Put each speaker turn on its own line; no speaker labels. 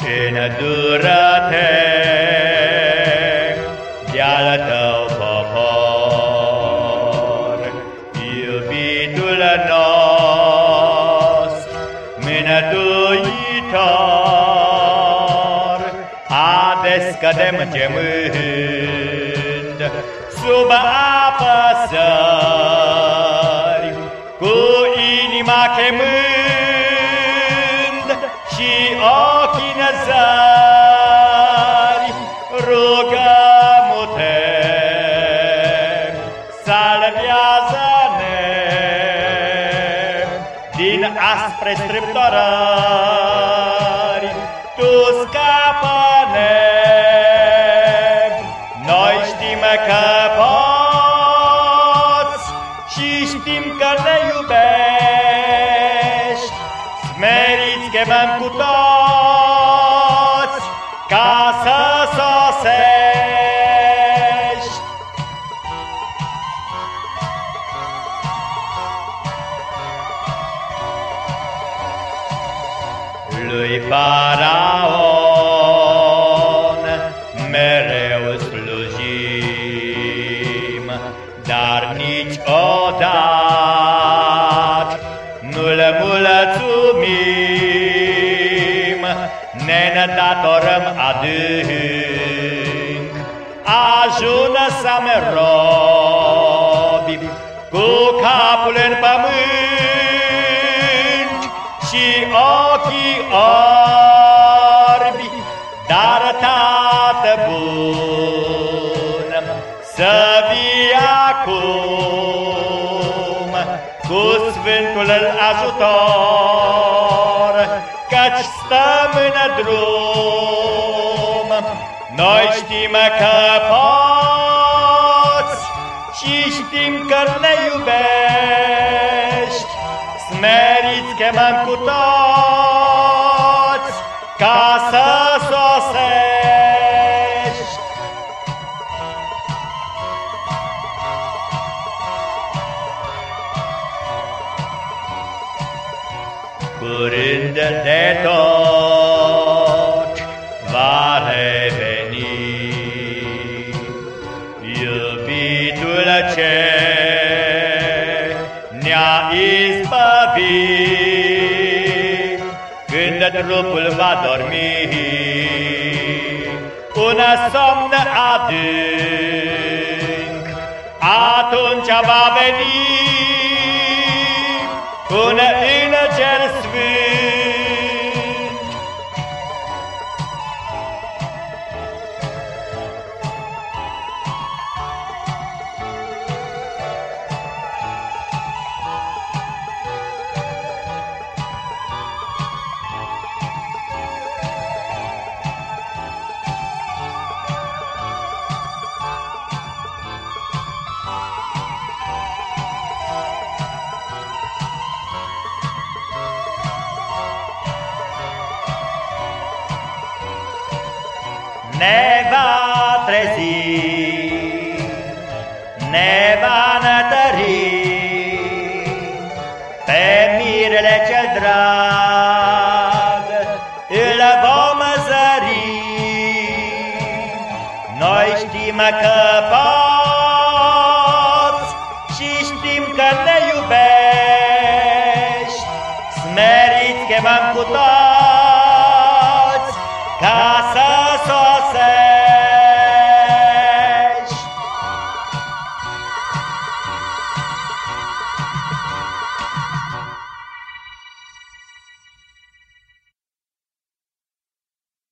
Îndură-te de-al tău popor, iubitul nostru, mântuitor, ades cădem gemând sub apăsări, cu inima chemând și ochii în zări. Rugăm-te, salvează-ne din aspre strâmtorări, Tu scapă-ne, noi știm că poți și știm că ne iubești. Smeriți chemăm cu toți ca să sosești. Lui Faraon mereu slujim, dar niciodată nu-l mulțumim. Ne îndatorăm adânc, ajută-mi robi, cu capul în pământ și ochii orbi. Dar, Tată bun, să vii acum cu Sfântul ajutor, căci stăm în drum. Noi știm că poți și știm că ne iubești. Smeriți chemăm cu toți ca să sosești. Curând de tot va reveni iubitul ce ne-a izbăvit. Când trupul va dormi un somn adânc, atunci va veni un înger sfânt. Ne va trezi, ne va întări, pe mirele cel drag îl vom zări. Noi știm că poți și știm că ne iubești. Smeriți chemăm cu toți